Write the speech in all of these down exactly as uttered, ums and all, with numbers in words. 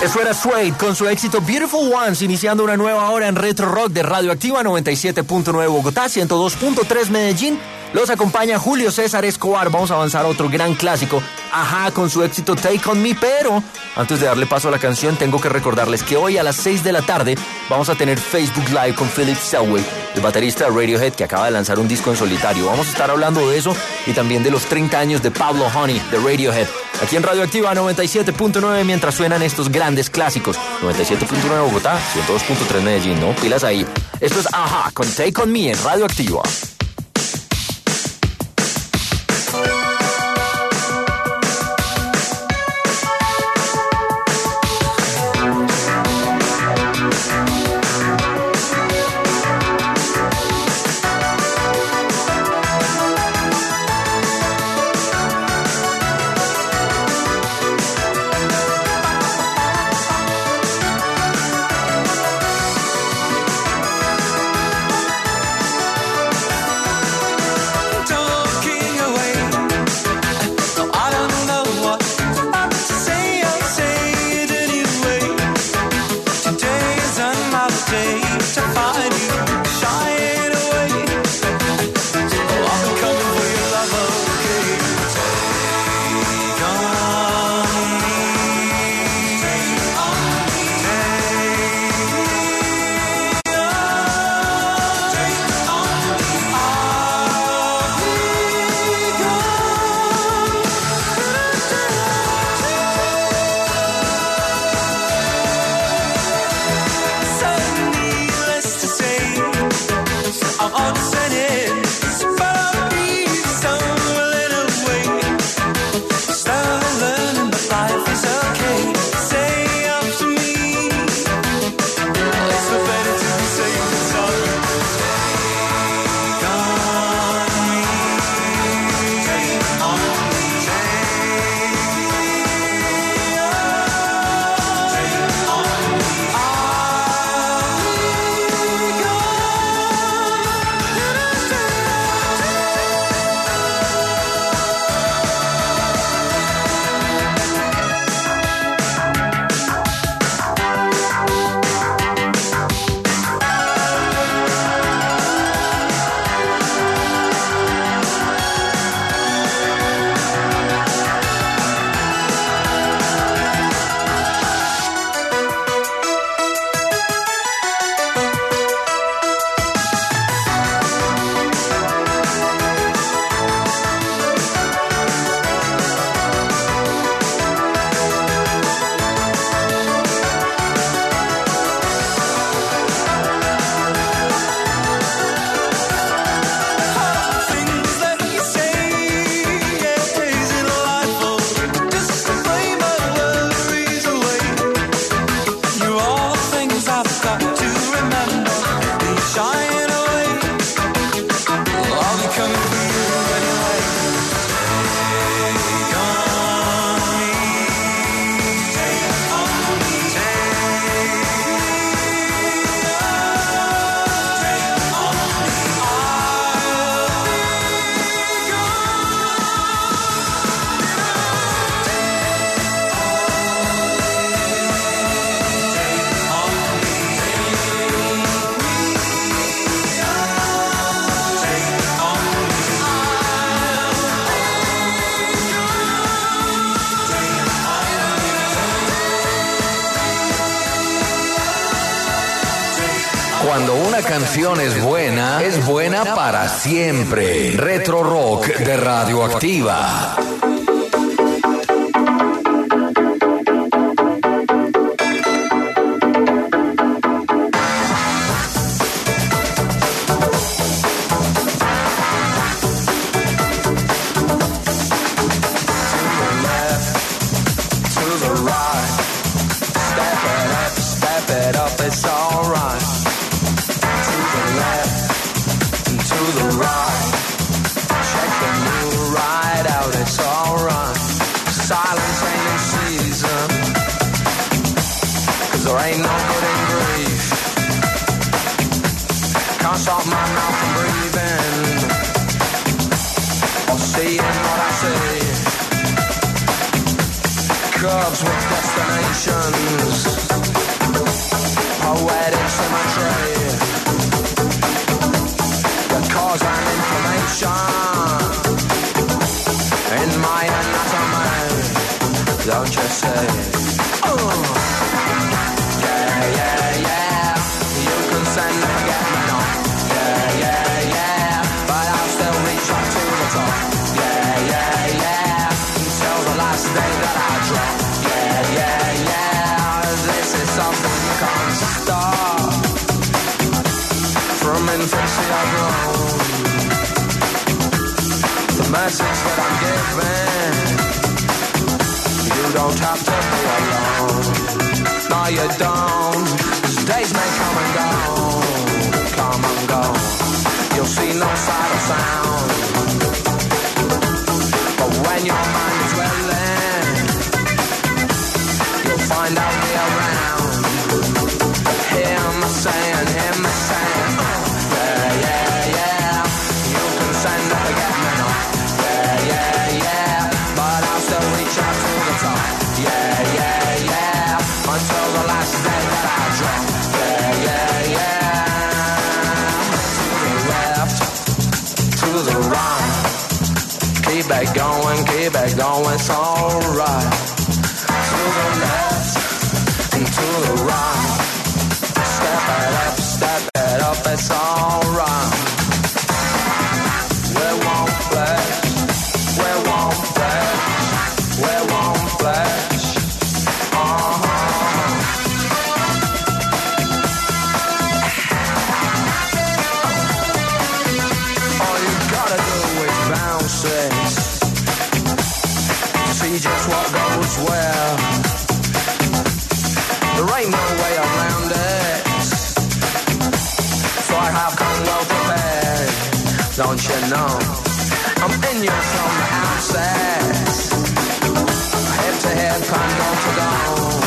Eso era Suede con su éxito Beautiful Ones, iniciando una nueva hora en Retro Rock de Radioactiva noventa y siete punto nueve Bogotá, ciento dos punto tres Medellín. Los acompaña Julio César Escobar. Vamos a avanzar a otro gran clásico, Ajá, con su éxito Take On Me. Pero antes de darle paso a la canción, tengo que recordarles que hoy a las seis de la tarde vamos a tener Facebook Live con Philip Selway, el baterista de Radiohead, que acaba de lanzar un disco en solitario. Vamos a estar hablando de eso y también de los treinta años de Pablo Honey de Radiohead, aquí en Radioactiva noventa y siete punto nueve, mientras suenan estos grandes clásicos. noventa y siete punto nueve Bogotá, ciento dos punto tres Medellín, ¿no? Pilas ahí. Esto es Ajá con Take On Me en Radioactiva. Cuando una canción es buena, es buena para siempre. Retro Rock de Radioactiva. Stop my mouth from breathing or saying what I say. Curves with destinations. some infancy I've grown. The message that I'm giving, you don't have to be alone. No, you don't. 'Cause days may come and go, come and go. You'll see no sight or sound. But when your mind is willing, you'll find out me around. Hear me saying, hear me saying, oh, yeah, yeah, yeah. You can send up a get me now. Yeah, yeah, yeah. But I'll still reach out to the top. Yeah, yeah, yeah. Until the last day that I drop. Yeah, yeah, yeah. To the left, to the right. Keep it going, keep it going, it's alright. To the left and to the right. Step it up, step it up, it's alright. We won't flash, we won't flash, we won't flash. Uh-huh. All you gotta do is bounce it. See just what goes where. There ain't no way around it. So I have come well prepared. Don't you know? I'm in you from the outset. Head to head, condom to dome.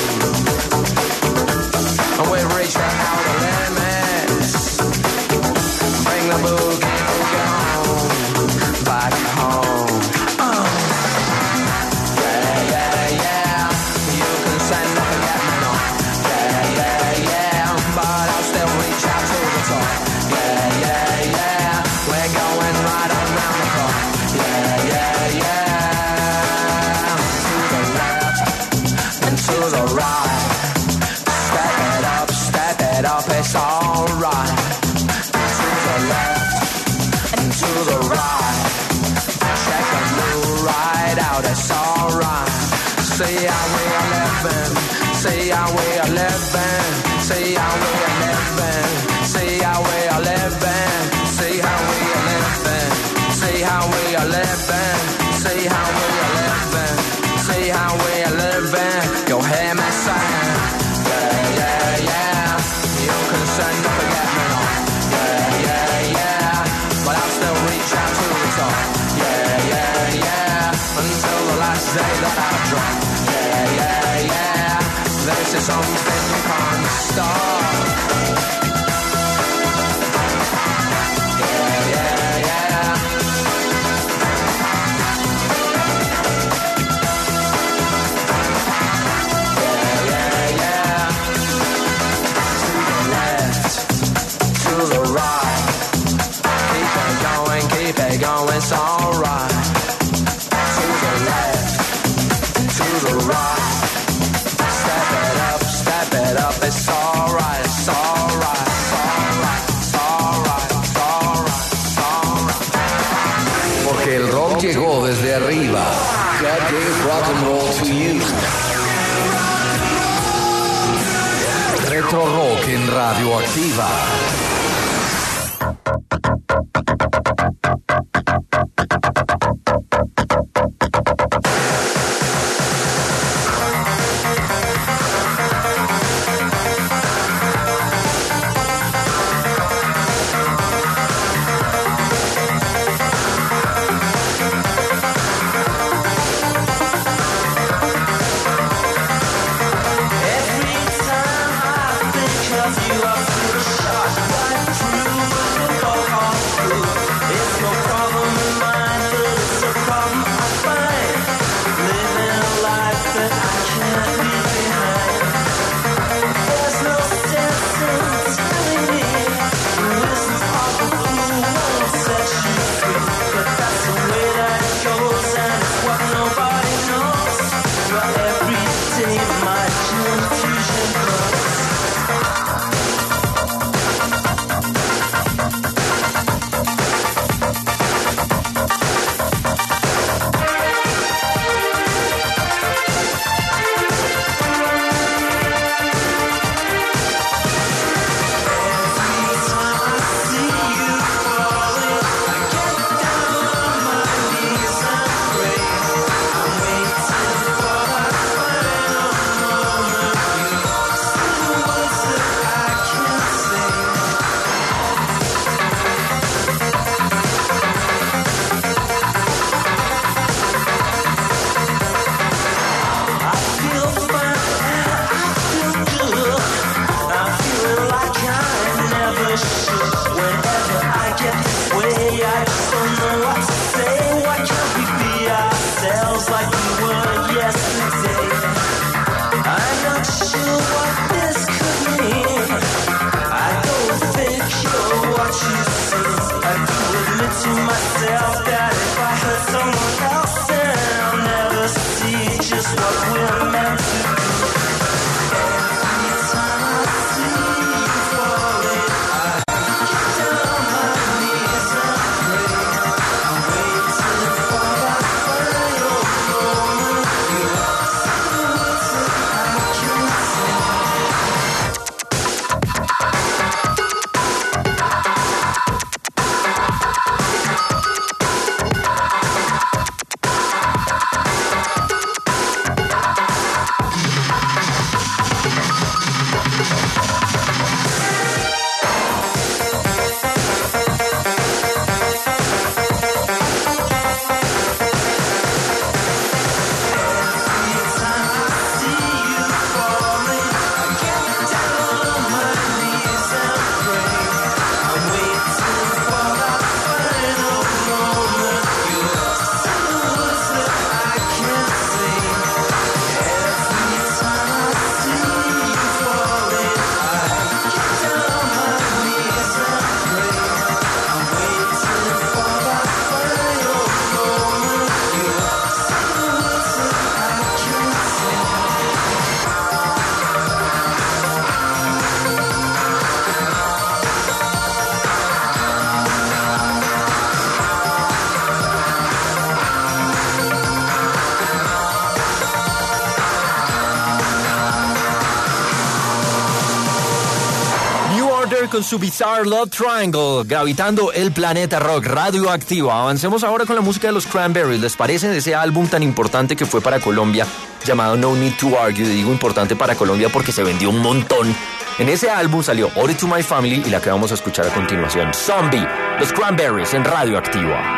And we've reached the outer limits. Bring the boogie boogie on. Back home. Oh. Yeah, yeah, yeah. You can send up and get me now. Yeah, yeah, yeah. But I'll still reach out to the top. Yeah, yeah, yeah. We're going right around the clock. Yeah, yeah, yeah. To the left and to the right. Step it up, step it up, it's alright. To the left and to the right. Check the new ride out, it's alright. See how we are living, see how we are living, see how we are living, see how we are living, see how we are living, see how we are living, see how we are living, see how we are living. You'll hear me saying, yeah, yeah, yeah. You can send up and get me now. Yeah, yeah, yeah. But I'll still reach out to the top. Yeah, yeah, yeah. Until the last day that I drop. Yeah, yeah, yeah. This is something you can't stop. Yeah, yeah, yeah. Yeah, yeah, yeah. To the left, to the right. Keep it going, keep it going, it's alright. To the left, to the right. Step it up, step it up, it's alright, it's alright, it's alright, it's alright, it's alright, it's alright. Porque el rock llegó desde arriba. God gave rock and roll to you. Retro Rock en Radioactiva. Every time I think of you, I feel shot by Con su Bizarre Love Triangle, gravitando el planeta rock radioactivo. Avancemos ahora con la música de los Cranberries. ¿Les parece de ese álbum tan importante que fue para Colombia, llamado No Need to Argue? Digo importante para Colombia porque se vendió un montón. En ese álbum salió Ode to My Family y la que vamos a escuchar a continuación, Zombie, los Cranberries en Radioactiva.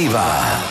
Activa.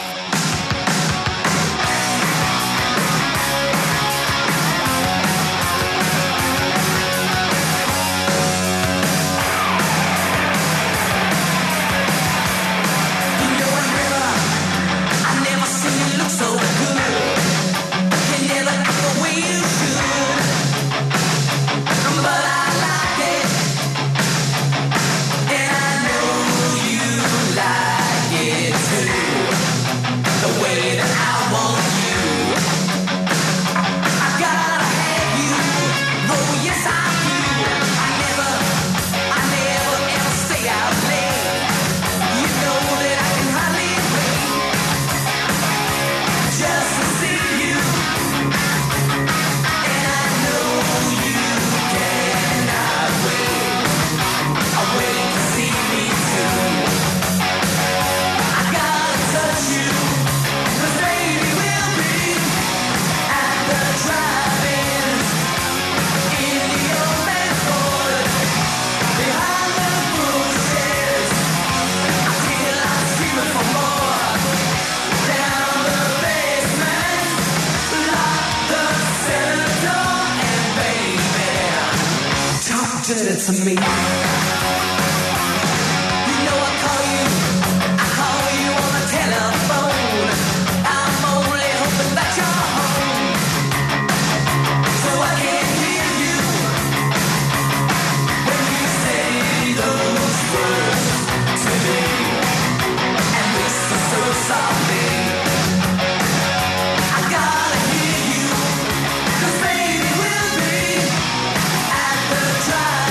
To me, you know I call you, I call you on the telephone. I'm only hoping that you're home, so I can hear you when you say those words to me, and whisper so softly. I gotta hear you, 'cause baby we'll be at the drive.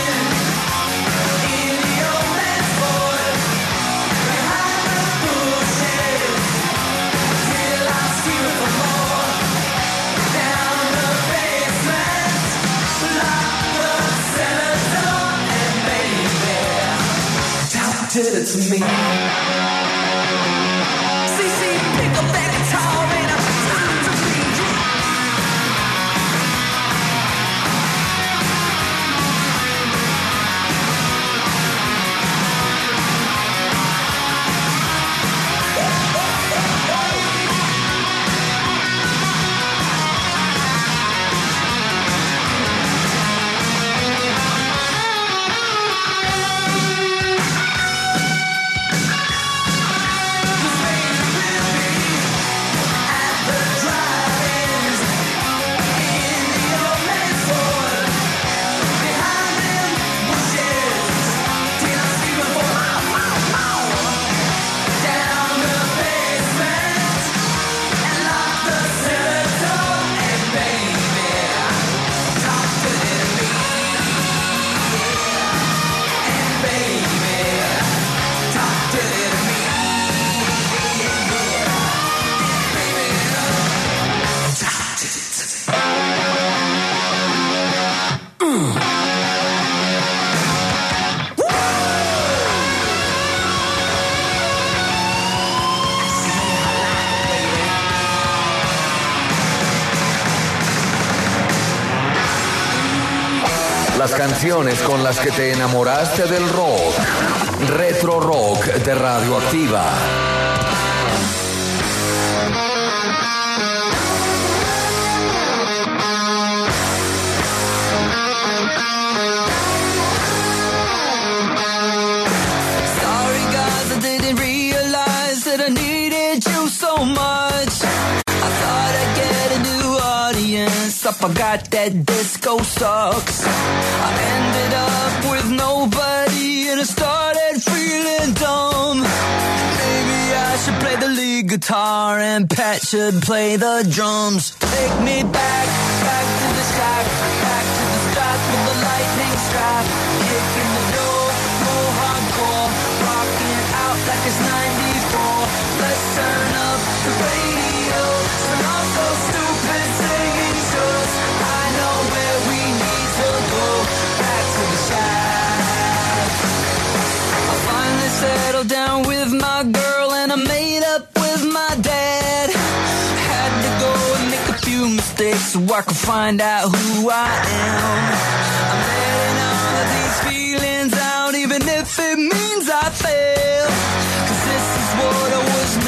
Did it to me. See, see, pick up that guitar and I'm time to read you. Las canciones con las que te enamoraste del rock. Retro Rock de Radioactiva. Sorry guys, I didn't realize that I needed you so much. I thought I'd get a new audience. I forgot that disco sucks. I ended up with nobody and I started feeling dumb. Maybe I should play the lead guitar and Pat should play the drums. Take me back, back to the shack, back to the start with the lightning strap. Kicking the door, more hardcore, rocking out like it's ninety-four. Let's turn up the radio, turn off those stupid singing shows. I know where we need to go, back to the shack. I finally settled down with my girl and I made up with my dad. Had to go and make a few mistakes so I could find out who I am. I'm letting all of these feelings out even if it means I fail. 'Cause this is what I was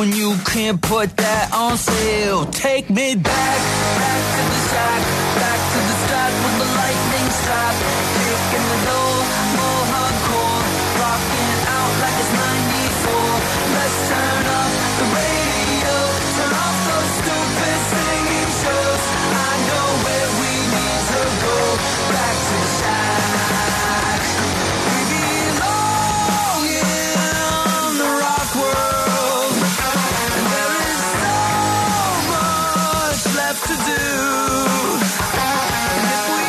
and you can't put that on sale. Take me back, back to the shack, back to the start with the lightning strap. Kicking the door, more hardcore, rocking out like it's ninety-four. Let's turn up the radio, turn off those stupid singing shows. I know where we need to go, back to the shack. We belong in the rock world, and there is so much left to do. And if we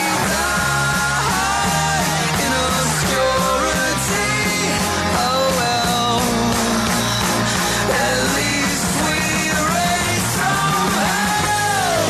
die in obscurity, oh well, at least we raise some hell.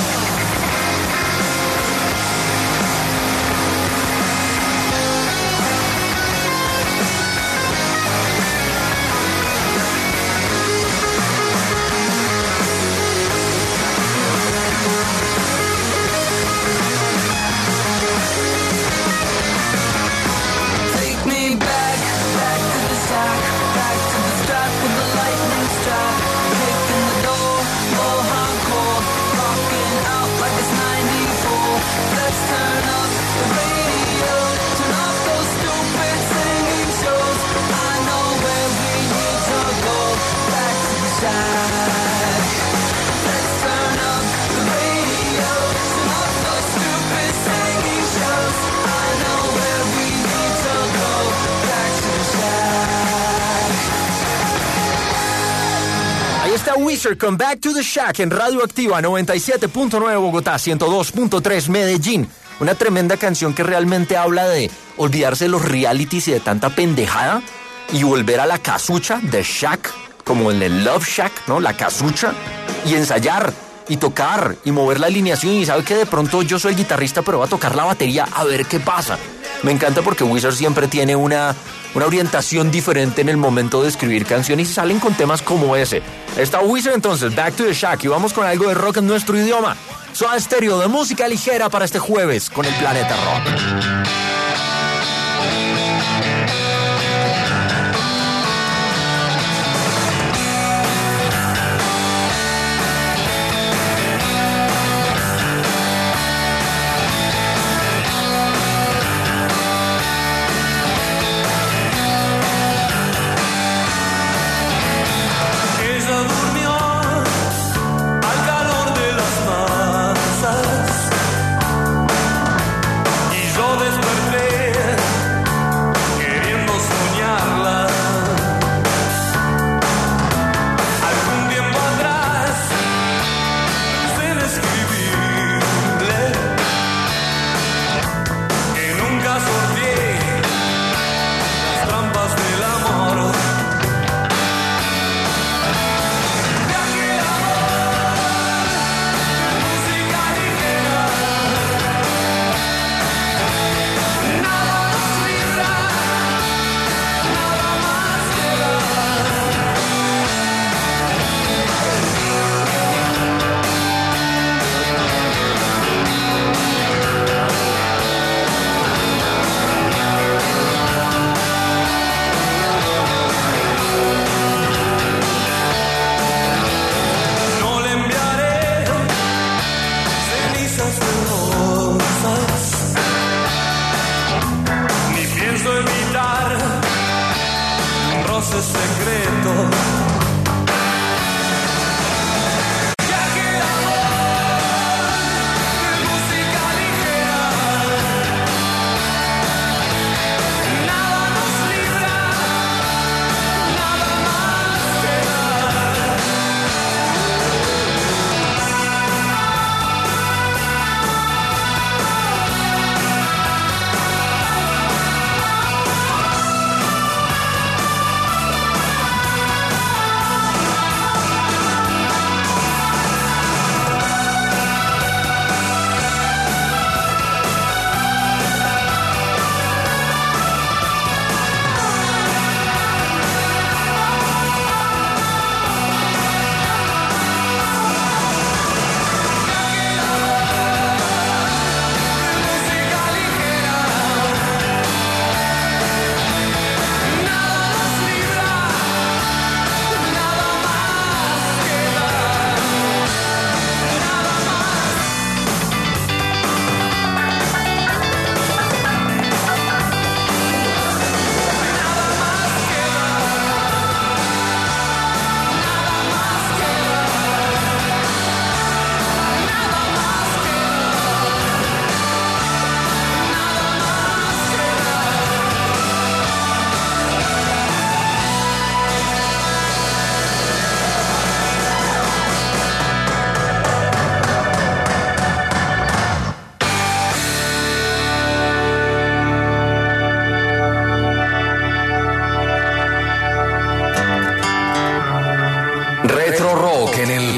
Take me back, back to the shack, back to the strap with the lightning strap. Kicking the door, more hardcore, rocking out like it's ninety-four. Let's turn up the radio, turn off those stupid singing shows. I know where we need to go, back to the shack. Let's turn up the radio, turn off those stupid singing shows. I know where we need to go, back to the shack. Ahí está Weezer con Back to the Shack en Radio Activa noventa y siete punto nueve Bogotá, ciento dos punto tres Medellín. Una tremenda canción que realmente habla de olvidarse de los realities y de tanta pendejada y volver a la casucha de Shack, como en el Love Shack, ¿no? La casucha, y ensayar y tocar y mover la alineación. Y sabe que de pronto yo soy el guitarrista, pero voy a tocar la batería a ver qué pasa. Me encanta porque Weezer siempre tiene una, una orientación diferente en el momento de escribir canciones y salen con temas como ese. Está Weezer entonces, Back to the Shack, y vamos con algo de rock en nuestro idioma. Soda Stereo de música ligera para este jueves con el Planeta Rock. Ella durmió al calor de las masas y yo desperté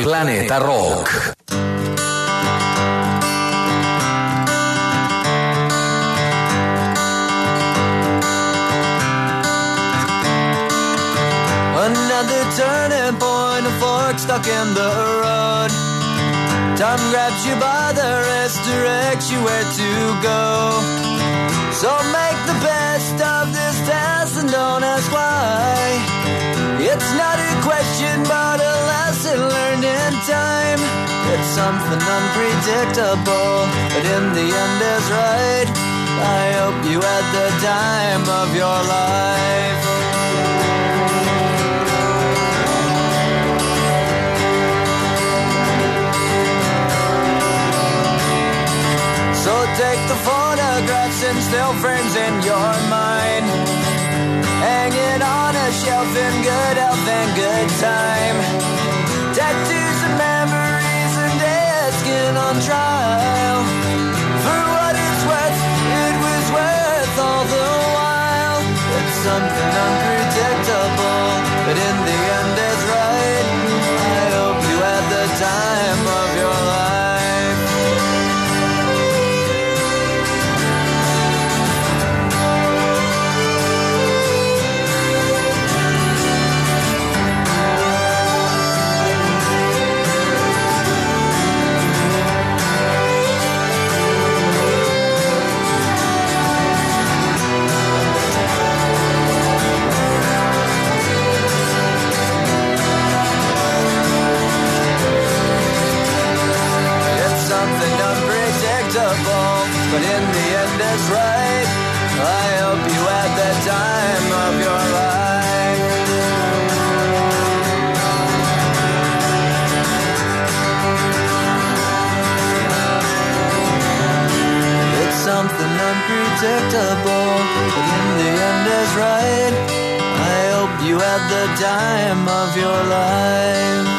Planeta Rock. Another turning point, a fork stuck in the road. Time grabs you by the wrist, directs you where to go. So make the best of this test and don't ask why. It's not a question but a lesson learned in time. It's something unpredictable, but in the end is right. I hope you had the time of your life. So take the photographs and still frames in your mind. Hang it on a shelf in good health and good time. Tattoos and memories and dead skin on trial. For what it's worth, it was worth all the while. It's something unpredictable, but in the end it's right. I hope you had the time of your life. But in the end it's right. I hope you had the time of your life. It's something unpredictable, but in the end is right. I hope you had the time of your life.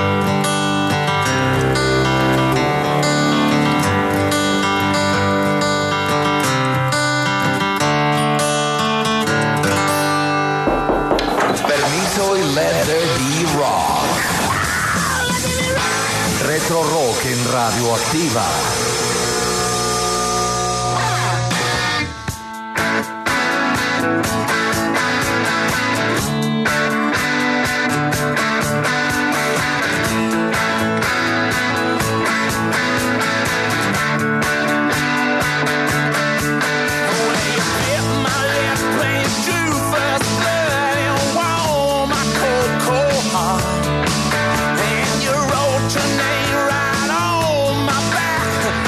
Let there be rock. Retro Rock en Radioactiva.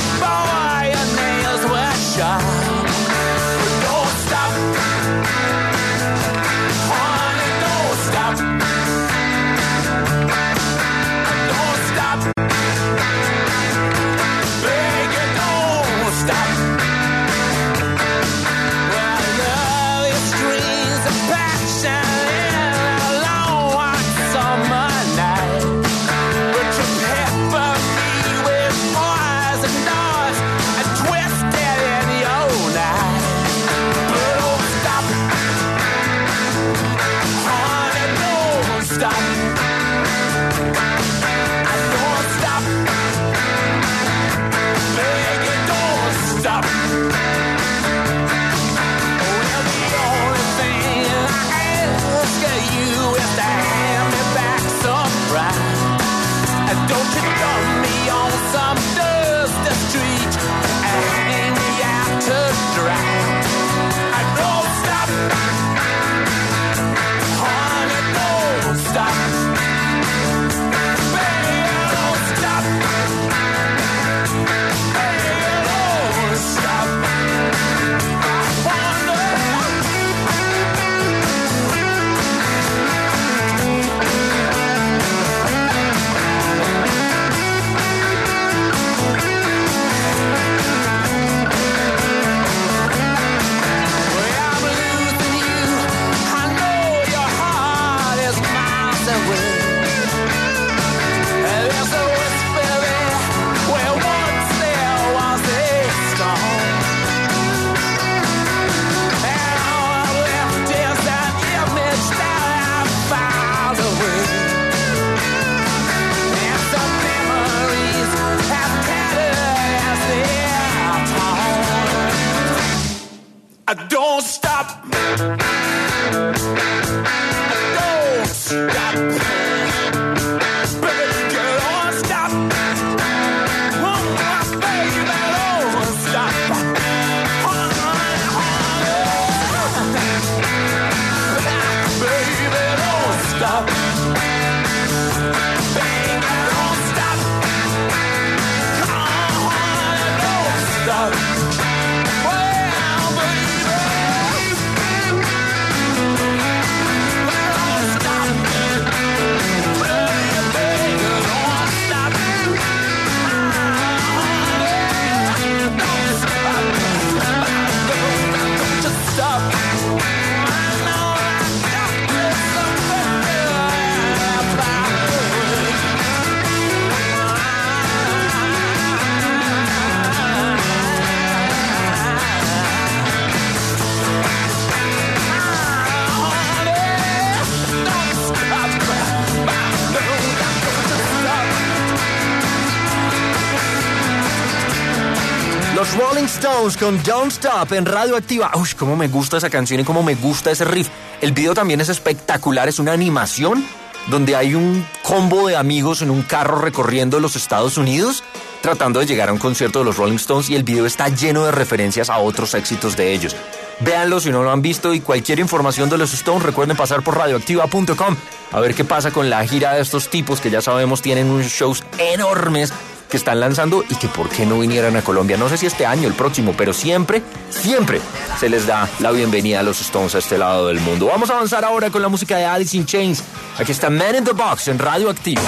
Don't stop. Don't stop. Baby girl, don't stop. Oh, my baby, don't stop. Baby, don't stop. Baby, don't stop. Come on, don't stop. Well, baby, don't stop. Baby, baby, don't stop. Don't stop. Don't just stop. Los Rolling Stones con Don't Stop en Radio Activa. Uy, cómo me gusta esa canción y cómo me gusta ese riff. El video también es espectacular, es una animación donde hay un combo de amigos en un carro recorriendo los Estados Unidos tratando de llegar a un concierto de los Rolling Stones, y el video está lleno de referencias a otros éxitos de ellos. Véanlo si no lo han visto, y cualquier información de los Stones recuerden pasar por radioactiva punto com a ver qué pasa con la gira de estos tipos que ya sabemos tienen unos shows enormes que están lanzando, y que por qué no vinieran a Colombia. No sé si este año, el próximo, pero siempre, siempre se les da la bienvenida a los Stones a este lado del mundo. Vamos a avanzar ahora con la música de Alice in Chains. Aquí está Man in the Box en Radio Activa.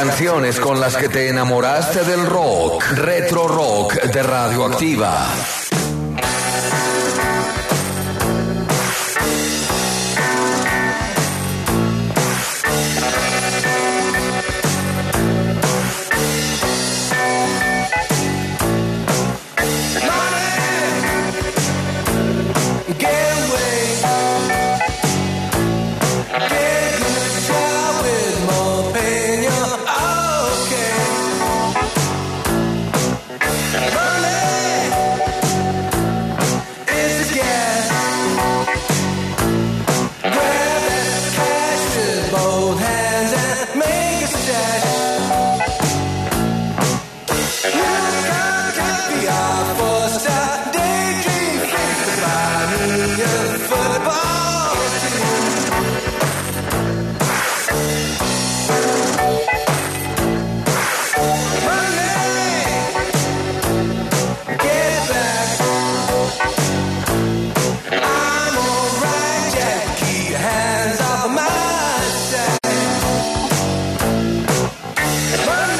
canciones con las que te enamoraste del rock. Retro Rock de Radioactiva. Money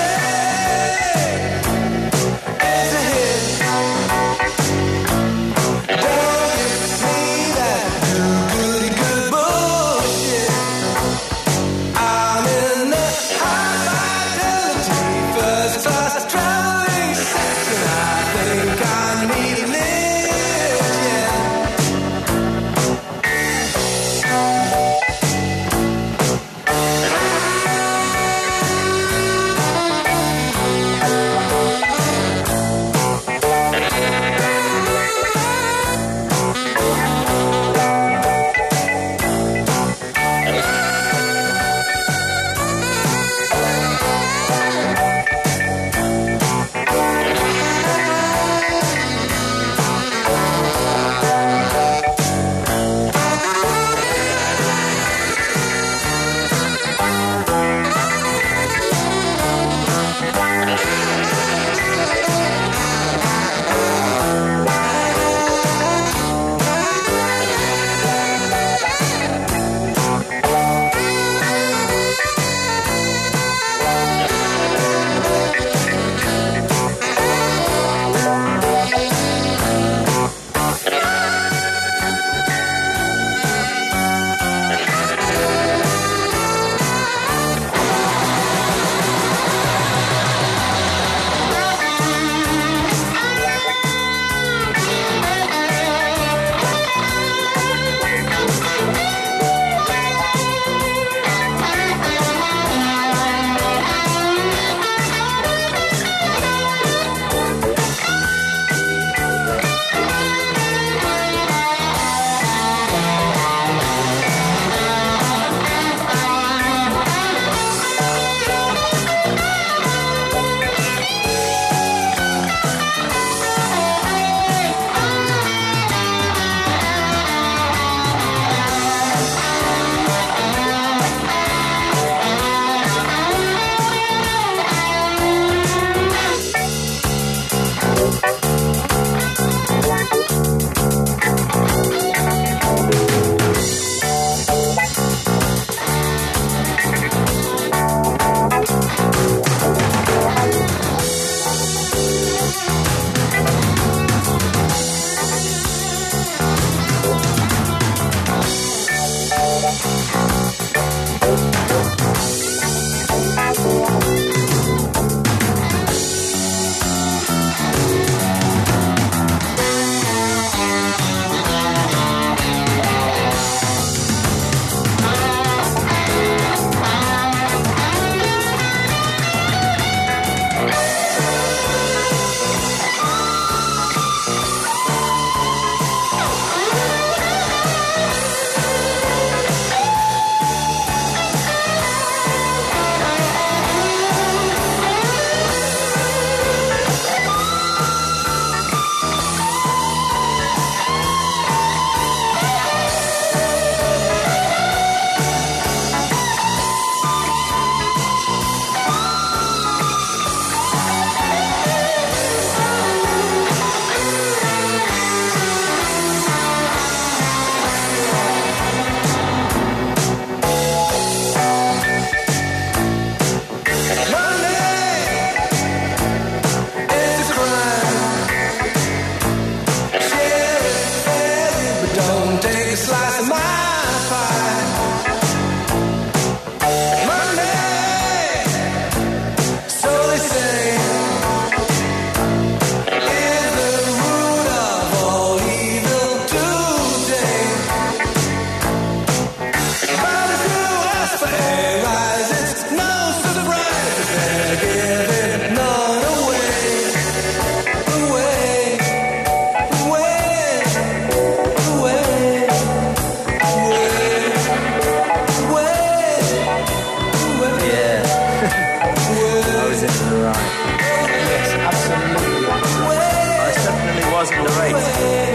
was in the race.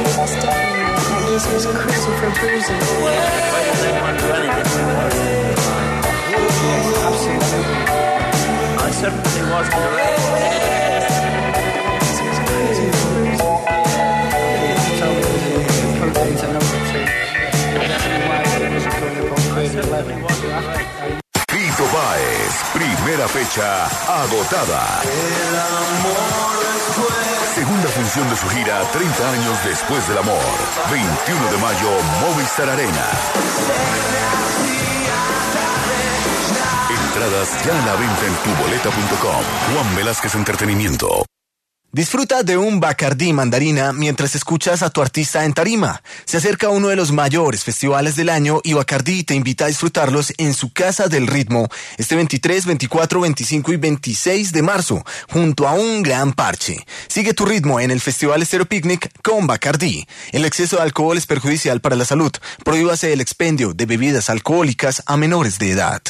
Why didn't anyone do anything? I certainly was in the race. Fito Páez, primera fecha agotada. Segunda función de su gira, treinta años después del amor. veintiuno de mayo, Movistar Arena. Entradas ya a la venta en tu boleta punto com. Juan Velázquez Entretenimiento. Disfruta de un Bacardí mandarina mientras escuchas a tu artista en tarima. Se acerca uno de los mayores festivales del año y Bacardí te invita a disfrutarlos en su Casa del Ritmo este veintitrés, veinticuatro, veinticinco y veintiséis de marzo, junto a un gran parche. Sigue tu ritmo en el Festival Estéreo Picnic con Bacardí. El exceso de alcohol es perjudicial para la salud. Prohíbase el expendio de bebidas alcohólicas a menores de edad.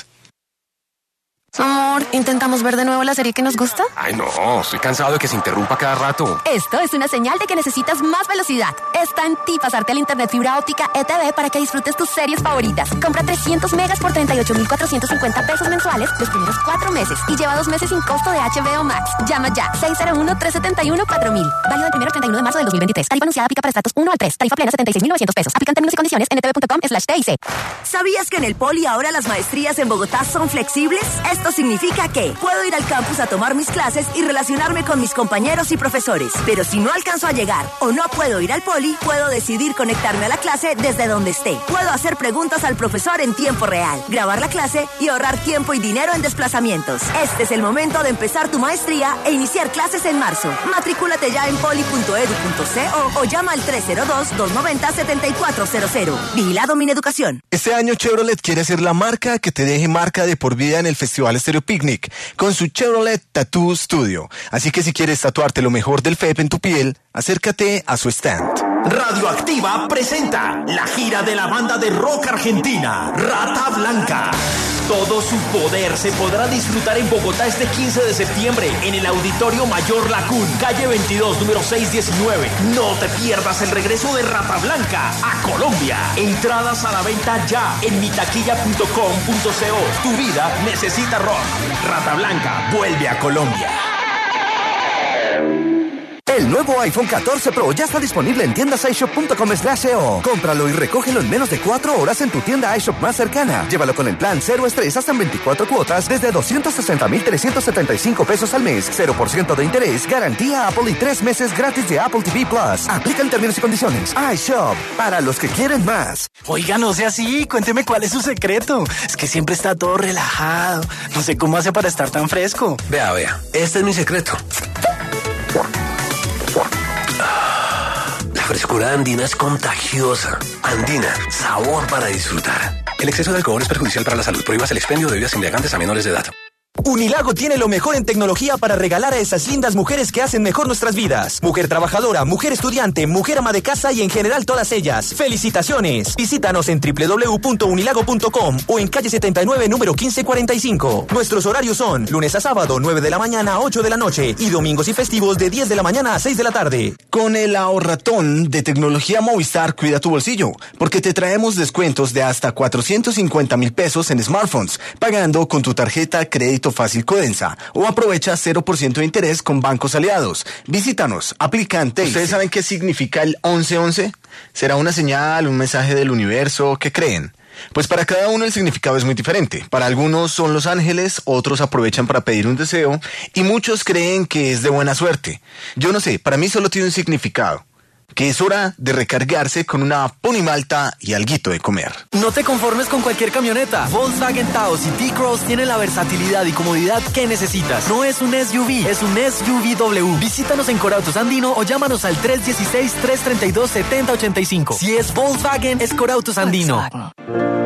Amor, ¿intentamos ver de nuevo la serie que nos gusta? Ay, no, estoy cansado de que se interrumpa cada rato. Esto es una señal de que necesitas más velocidad. Está en ti pasarte al internet fibra óptica E T V para que disfrutes tus series favoritas. Compra trescientos megas por treinta y ocho mil cuatrocientos cincuenta pesos mensuales los primeros cuatro meses y lleva dos meses sin costo de H B O Max. Llama ya, seis cero uno, tres siete uno, cuatro mil. Válido del primero al treinta y uno de marzo del dos mil veintitrés. Tarifa anunciada aplica para estratos uno al tres. Tarifa plena setenta y seis mil novecientos pesos. Aplican términos y condiciones en etv.com slash TIC. ¿Sabías que en el Poli ahora las maestrías en Bogotá son flexibles? Esto significa que puedo ir al campus a tomar mis clases y relacionarme con mis compañeros y profesores. Pero si no alcanzo a llegar o no puedo ir al Poli, puedo decidir conectarme a la clase desde donde esté. Puedo hacer preguntas al profesor en tiempo real, grabar la clase y ahorrar tiempo y dinero en desplazamientos. Este es el momento de empezar tu maestría e iniciar clases en marzo. Matricúlate ya en poli punto edu punto co o llama al tres cero dos, dos nueve cero, siete cuatro cero cero. Vigilado Mineducación. Este año Chevrolet quiere ser la marca que te deje marca de por vida en el Festival Estéreo Picnic con su Chevrolet Tattoo Studio. Así que si quieres tatuarte lo mejor del F E P en tu piel, acércate a su stand. Radioactiva presenta la gira de la banda de rock argentina, Rata Blanca. Todo su poder se podrá disfrutar en Bogotá este quince de septiembre en el Auditorio Mayor Lacún, calle veintidós, número seiscientos diecinueve. No te pierdas el regreso de Rata Blanca a Colombia. Entradas a la venta ya en mi taquilla punto com punto co. Tu vida necesita rock. Rata Blanca vuelve a Colombia. El nuevo iPhone catorce Pro ya está disponible en tiendas iShop punto com slash e o. Cómpralo y recógelo en menos de cuatro horas en tu tienda iShop más cercana. Llévalo con el plan cero estrés hasta en veinticuatro cuotas desde doscientos sesenta mil trescientos setenta y cinco pesos al mes. cero por ciento de interés, garantía Apple y tres meses gratis de Apple T V Plus. Aplican términos y condiciones. iShop, para los que quieren más. Oiga, no sea así, cuénteme cuál es su secreto. Es que siempre está todo relajado. No sé cómo hace para estar tan fresco. Vea, vea, este es mi secreto. La frescura andina es contagiosa. Andina, sabor para disfrutar. El exceso de alcohol es perjudicial para la salud. Prohíbas el expendio de bebidas embriagantes a menores de edad. Unilago tiene lo mejor en tecnología para regalar a esas lindas mujeres que hacen mejor nuestras vidas. Mujer trabajadora, mujer estudiante, mujer ama de casa y en general todas ellas. ¡Felicitaciones! Visítanos en doble u doble u doble u punto unilago punto com o en calle setenta y nueve, número quince cuarenta y cinco. Nuestros horarios son lunes a sábado, nueve de la mañana a ocho de la noche y domingos y festivos de diez de la mañana a seis de la tarde. Con el ahorratón de tecnología Movistar, cuida tu bolsillo, porque te traemos descuentos de hasta cuatrocientos cincuenta mil pesos en smartphones, pagando con tu tarjeta Crédito Fácil Codensa o aprovecha cero por ciento de interés con bancos aliados. Visítanos, aplicante. ¿Ustedes saben qué significa el once once? ¿Será una señal, un mensaje del universo? ¿Qué creen? Pues para cada uno el significado es muy diferente. Para algunos son los ángeles, otros aprovechan para pedir un deseo y muchos creen que es de buena suerte. Yo no sé, para mí solo tiene un significado, que es hora de recargarse con una Pony Malta y alguito de comer. No te conformes con cualquier camioneta. Volkswagen Taos y T-Cross tienen la versatilidad y comodidad que necesitas. No es un S U V, es un S U V W. Visítanos en Corautos Andino o llámanos al tres uno seis, tres tres dos, siete cero ocho cinco. Si es Volkswagen, es Corautos Andino. Volkswagen.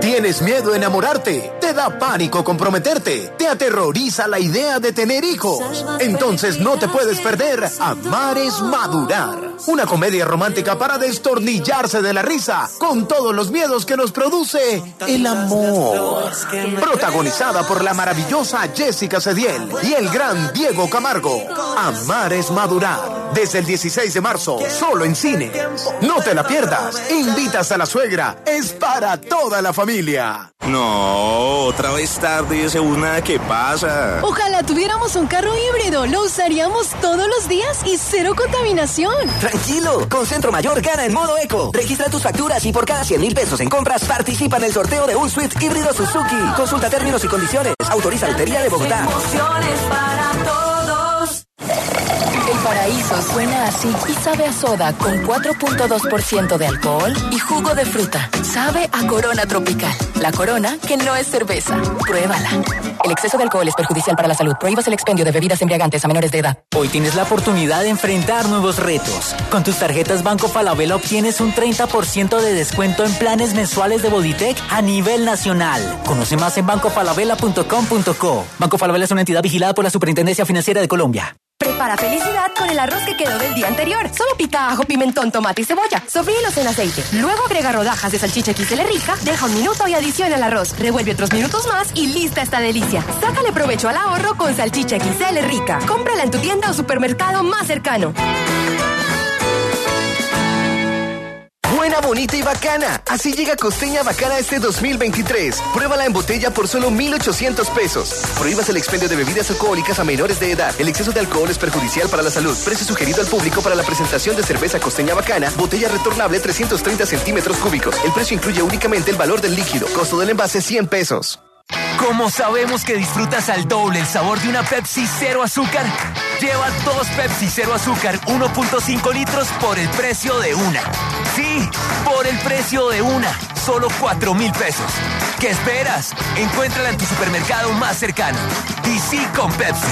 ¿Tienes miedo a enamorarte? ¿Te da pánico comprometerte? ¿Te aterroriza la idea de tener hijos? Entonces no te puedes perder Amar es Madurar. Una comedia romántica para destornillarse de la risa con todos los miedos que nos produce el amor. Protagonizada por la maravillosa Jessica Cediel y el gran Diego Camargo. Amar es Madurar. Desde el dieciséis de marzo, solo en cine. No te la pierdas. Invitas a la suegra. Es para toda la familia. No, otra vez tarde y ese bus nada que pasa. Ojalá tuviéramos un carro híbrido. Lo usaríamos todos los días y cero contaminación. Tranquilo, con Centro Mayor gana en modo eco. Registra tus facturas y por cada cien mil pesos en compras participa en el sorteo de un Swift híbrido Suzuki. Consulta términos y condiciones. Autoriza Lotería de Bogotá. Emociones para todos. El paraíso suena así y sabe a soda con cuatro punto dos por ciento de alcohol y jugo de fruta. Sabe a Corona Tropical. La Corona que no es cerveza. Pruébala. El exceso de alcohol es perjudicial para la salud. Prohíbas el expendio de bebidas embriagantes a menores de edad. Hoy tienes la oportunidad de enfrentar nuevos retos. Con tus tarjetas Banco Falabella obtienes un treinta por ciento de descuento en planes mensuales de Bodytech a nivel nacional. Conoce más en banco falabella punto com punto co. Banco Falabella es una entidad vigilada por la Superintendencia Financiera de Colombia. Prepara felicidad con el arroz que quedó del día anterior. Solo pica ajo, pimentón, tomate y cebolla. Sofríelos en aceite. Luego agrega rodajas de salchicha X L rica, deja un minuto y adiciona el arroz. Revuelve otros minutos más y lista esta delicia. Sácale provecho al ahorro con salchicha X L rica. Cómprala en tu tienda o supermercado más cercano. Buena, bonita y bacana. Así llega Costeña Bacana este dos mil veintitrés. Pruébala en botella por solo mil ochocientos pesos. Prohíbas el expendio de bebidas alcohólicas a menores de edad. El exceso de alcohol es perjudicial para la salud. Precio sugerido al público para la presentación de cerveza Costeña Bacana. Botella retornable trescientos treinta centímetros cúbicos. El precio incluye únicamente el valor del líquido. Costo del envase cien pesos. ¿Cómo sabemos que disfrutas al doble el sabor de una Pepsi cero azúcar? Lleva dos Pepsi cero azúcar uno punto cinco litros por el precio de una. Sí, por el precio de una. Solo cuatro mil pesos. ¿Qué esperas? Encuéntrala en tu supermercado más cercano. Y sí con Pepsi.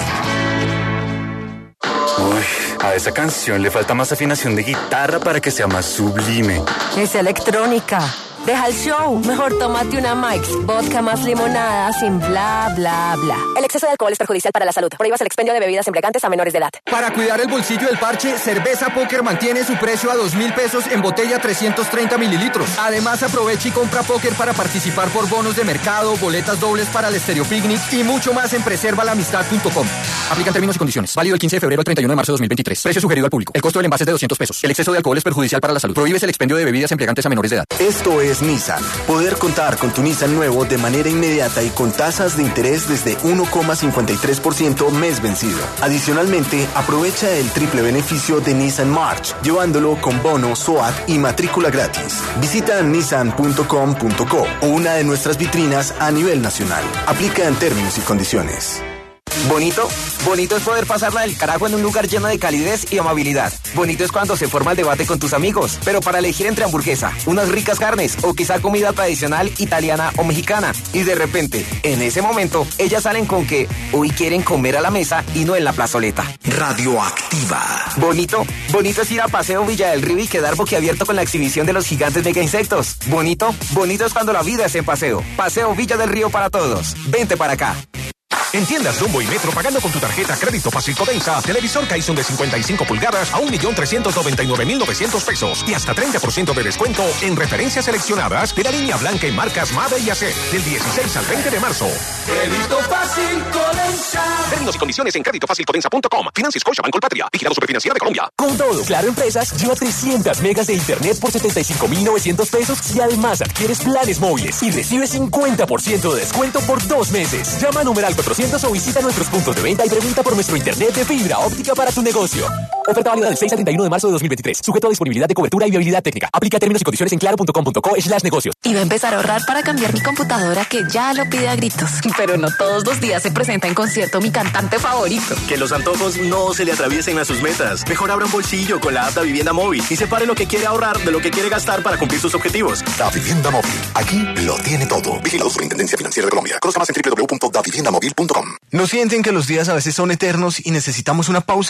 Uy, a esa canción le falta más afinación de guitarra para que sea más sublime. Es electrónica. Deja el show. Mejor tómate una Mike's. Vodka más limonada sin bla, bla, bla. El exceso de alcohol es perjudicial para la salud. Prohíbas el expendio de bebidas embriagantes a menores de edad. Para cuidar el bolsillo del parche, Cerveza Póker mantiene su precio a dos mil pesos en botella trescientos treinta mililitros. Además, aprovecha y compra póker para participar por bonos de mercado, boletas dobles para el Estéreo Picnic y mucho más en preserva la amistad punto com. Aplican términos y condiciones. Válido el quince de febrero al treinta y uno de marzo de dos mil veintitrés. Precio sugerido al público. El costo del envase es de doscientos pesos. El exceso de alcohol es perjudicial para la salud. Prohíbes el expendio de bebidas embriagantes a menores de edad. Esto es Nissan. Poder contar con tu Nissan nuevo de manera inmediata y con tasas de interés desde uno coma cincuenta y tres por ciento mes vencido. Adicionalmente, aprovecha el triple beneficio de Nissan March, llevándolo con bono, S O A T y matrícula gratis. Visita nissan punto com punto co o una de nuestras vitrinas a nivel nacional. Aplica en términos y condiciones. Bonito, bonito es poder pasarla del carajo en un lugar lleno de calidez y amabilidad. Bonito es cuando se forma el debate con tus amigos, pero para elegir entre hamburguesa, unas ricas carnes o quizá comida tradicional italiana o mexicana. Y de repente, en ese momento, ellas salen con que hoy quieren comer a la mesa y no en la plazoleta. Radioactiva. Bonito, bonito es ir a Paseo Villa del Río y quedar boquiabierto con la exhibición de los gigantes mega insectos. Bonito, bonito es cuando la vida es en paseo. Paseo Villa del Río para todos. Vente para acá. En tiendas Jumbo y Metro, pagando con tu tarjeta Crédito Fácil Codensa, televisor Kyson de cincuenta y cinco pulgadas a un millón trescientos noventa y nueve mil novecientos pesos y hasta treinta por ciento de descuento en referencias seleccionadas de la línea blanca en marcas Mave y A C del dieciséis al veinte de marzo. Crédito Fácil Codensa. Términos y condiciones en crédito fácil codensa punto com. Financia Scotiabank Colpatria. Vigilado Superfinanciera de Colombia. Con todo, Claro Empresas lleva trescientas megas de internet por setenta y cinco mil novecientos pesos y además adquieres planes móviles y recibes cincuenta por ciento de descuento por dos meses. Llama a numeral cuatrocientos o visita nuestros puntos de venta y pregunta por nuestro internet de fibra óptica para tu negocio. Oferta válida del seis al treinta y uno de marzo de dos mil veintitrés. Sujeto a disponibilidad de cobertura y viabilidad técnica. Aplica términos y condiciones en claro punto com punto co slash negocios. Iba a empezar a ahorrar para cambiar mi computadora que ya lo pide a gritos. Pero no todos los días se presenta en concierto mi cantante favorito. Que los antojos no se le atraviesen a sus metas. Mejor abra un bolsillo con la app Da Vivienda Móvil y separe lo que quiere ahorrar de lo que quiere gastar para cumplir sus objetivos. Da Vivienda Móvil. Aquí lo tiene todo. Vigilado Superintendencia Financiera de Colombia. Conozca más en doble u doble u doble u punto da vivienda móvil punto com. ¿No sienten que los días a veces son eternos y necesitamos una pausa?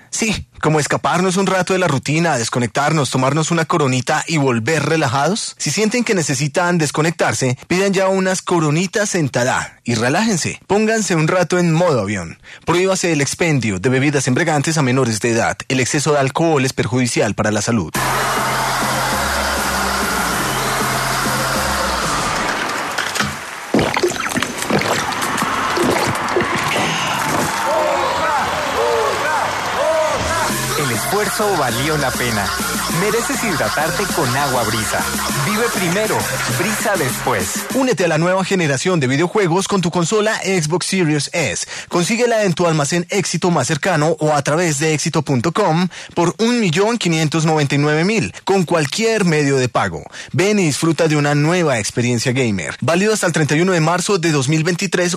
Sí, como escaparnos un rato de la rutina, desconectarnos, tomarnos una coronita y volver relajados. Si sienten que necesitan desconectarse, pidan ya unas coronitas Sentada y relájense. Pónganse un rato en modo avión. Prohíbase el expendio de bebidas embriagantes a menores de edad. El exceso de alcohol es perjudicial para la salud. El esfuerzo valió la pena. Mereces hidratarte con agua Brisa. Vive primero, Brisa después. Únete a la nueva generación de videojuegos con tu consola Xbox Series S. Consíguela en tu almacén Éxito más cercano o a través de éxito punto com por un millón quinientos noventa y nueve mil con cualquier medio de pago. Ven y disfruta de una nueva experiencia gamer. Válido hasta el treinta y uno de marzo de dos mil veintitrés